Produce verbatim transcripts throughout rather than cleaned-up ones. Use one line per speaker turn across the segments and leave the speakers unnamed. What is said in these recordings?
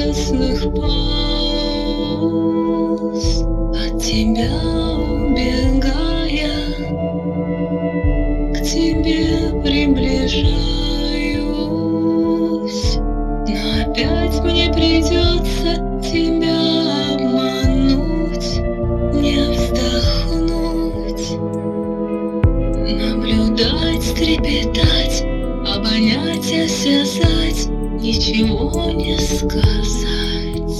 тягостных пауз, от тебя убегая, к тебе приближаюсь. Но опять мне придется тебя обмануть, не вздохнуть, наблюдать, трепетать, обонять, осязать, ничего не сказать.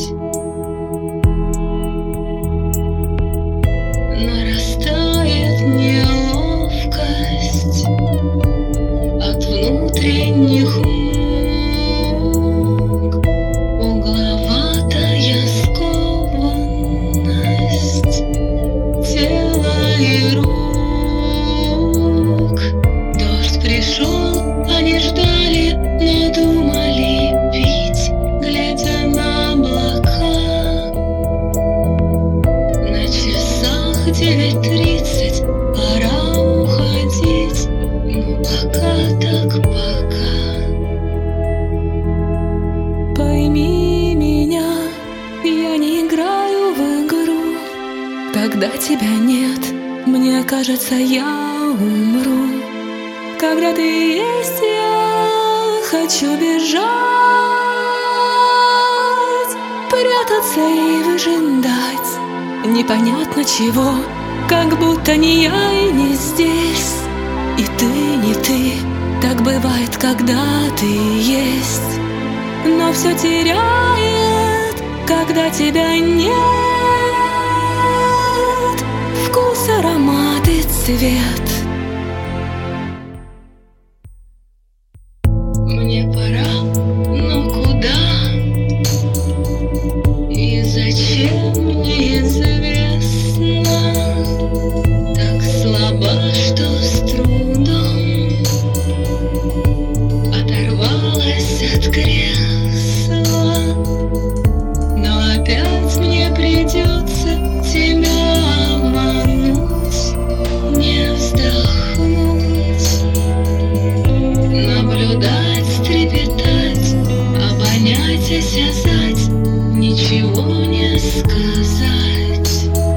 Нарастает неловкость от внутренних мук, угловатая скованность тела и рук. Дождь пришел, они ждали, но думали пить, глядя на облака. На часах девять тридцать, пора уходить, но пока так пока.
Пойми меня, я не играю в игру. Когда тебя нет, мне кажется, я умру. Когда ты есть, я хочу бежать, прятаться и выжидать непонятно чего, как будто не я и не здесь. И ты не ты, так бывает, когда ты есть. Но все теряет, когда тебя нет. Вкус, аромат и цвет.
Мне пора, но куда и зачем, неизвестно. Так слаба, что с трудом оторвалась от кресла. Но опять мне придется тебя обмануть, не вздохнуть, наблюдать, трепетать, обонять, осязать, ничего не сказать.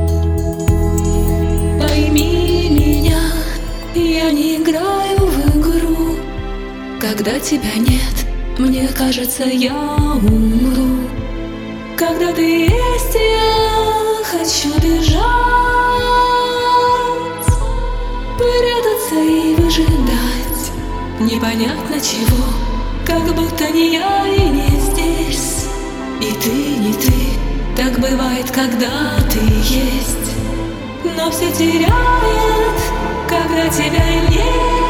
Пойми меня, я не играю в игру. Когда тебя нет, мне кажется, я умру. Когда ты есть, я хочу бежать, прятаться и выжидать непонятно чего, как будто не я и не здесь. И ты не ты, так бывает, когда ты есть. Но все теряет, когда тебя нет.